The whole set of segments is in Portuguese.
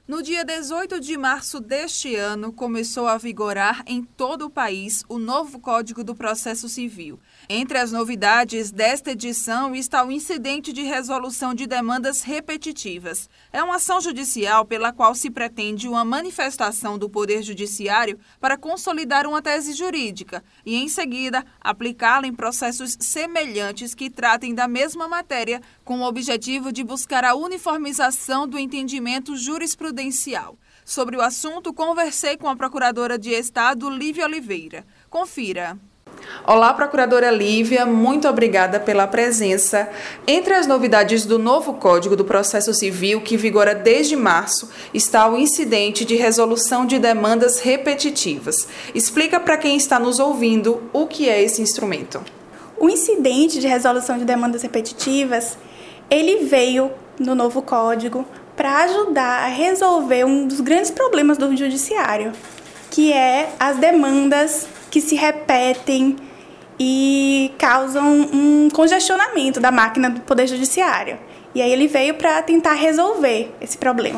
No dia 18 de março deste ano, começou a vigorar em todo o país o novo Código do Processo Civil. Entre as novidades desta edição está o incidente de resolução de demandas repetitivas. É uma ação judicial pela qual se pretende uma manifestação do Poder Judiciário para consolidar uma tese jurídica e, em seguida, aplicá-la em processos semelhantes que tratem da mesma matéria, com o objetivo de buscar a uniformização do entendimento jurisprudencial. Sobre o assunto, conversei com a Procuradora de Estado, Lívia Oliveira. Confira. Olá, Procuradora Lívia, muito obrigada pela presença. Entre as novidades do novo Código do Processo Civil, que vigora desde março, está o incidente de resolução de demandas repetitivas. Explica para quem está nos ouvindo o que é esse instrumento. O incidente de resolução de demandas repetitivas, ele veio no novo Código para ajudar a resolver um dos grandes problemas do judiciário, que é as demandas que se repetem e causam um congestionamento da máquina do Poder Judiciário. E aí ele veio para tentar resolver esse problema.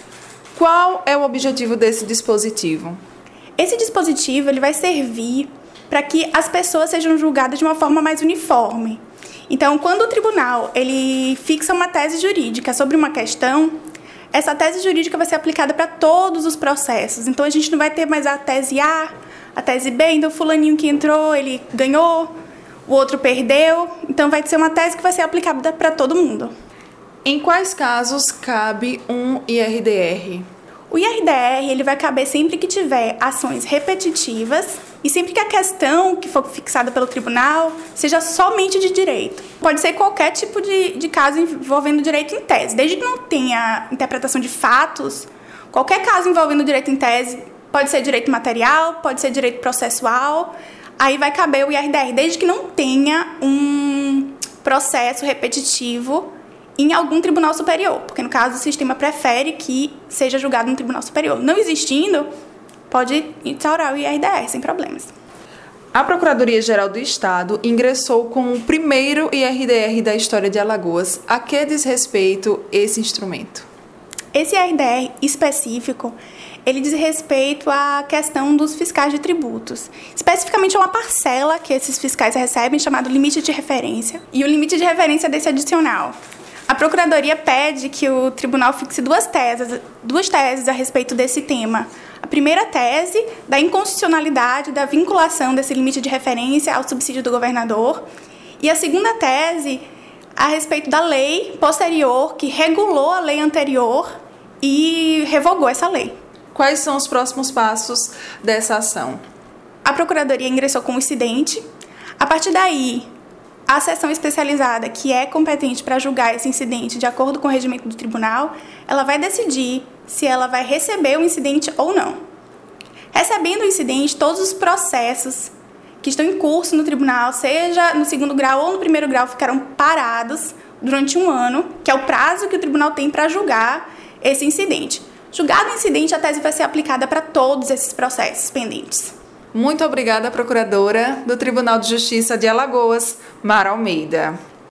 Qual é o objetivo desse dispositivo? Esse dispositivo ele vai servir para que as pessoas sejam julgadas de uma forma mais uniforme. Então, quando o tribunal ele fixa uma tese jurídica sobre uma questão, essa tese jurídica vai ser aplicada para todos os processos. Então, a gente não vai ter mais a tese A, a tese B, então o fulaninho que entrou, ele ganhou, o outro perdeu. Então, vai ser uma tese que vai ser aplicada para todo mundo. Em quais casos cabe um IRDR? O IRDR ele vai caber sempre que tiver ações repetitivas e sempre que a questão que for fixada pelo tribunal seja somente de direito. Pode ser qualquer tipo de caso envolvendo direito em tese. Desde que não tenha interpretação de fatos, qualquer caso envolvendo direito em tese pode ser direito material, pode ser direito processual, aí vai caber o IRDR, desde que não tenha um processo repetitivo em algum tribunal superior, porque no caso o sistema prefere que seja julgado no tribunal superior. Não existindo, pode instaurar o IRDR sem problemas. A Procuradoria-Geral do Estado ingressou com o primeiro IRDR da história de Alagoas. A que diz respeito esse instrumento? Esse IRDR específico, ele diz respeito à questão dos fiscais de tributos. Especificamente, é uma parcela que esses fiscais recebem, chamado limite de referência. E o limite de referência desse adicional. A Procuradoria pede que o tribunal fixe duas teses a respeito desse tema. A primeira tese, da inconstitucionalidade da vinculação desse limite de referência ao subsídio do governador. E a segunda tese, a respeito da lei posterior, que regulou a lei anterior e revogou essa lei. Quais são os próximos passos dessa ação? A Procuradoria ingressou com o incidente. A partir daí, a seção especializada, que é competente para julgar esse incidente de acordo com o regimento do tribunal, ela vai decidir se ela vai receber o incidente ou não. Recebendo o incidente, todos os processos que estão em curso no tribunal, seja no segundo grau ou no primeiro grau, ficarão parados durante 1 ano, que é o prazo que o tribunal tem para julgar esse incidente. Julgado o incidente, a tese vai ser aplicada para todos esses processos pendentes. Muito obrigada, Procuradora do Tribunal de Justiça de Alagoas, Mara Almeida.